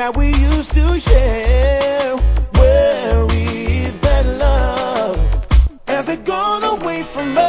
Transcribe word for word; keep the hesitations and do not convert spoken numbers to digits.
that we used to share, where we had love, have they gone away from us?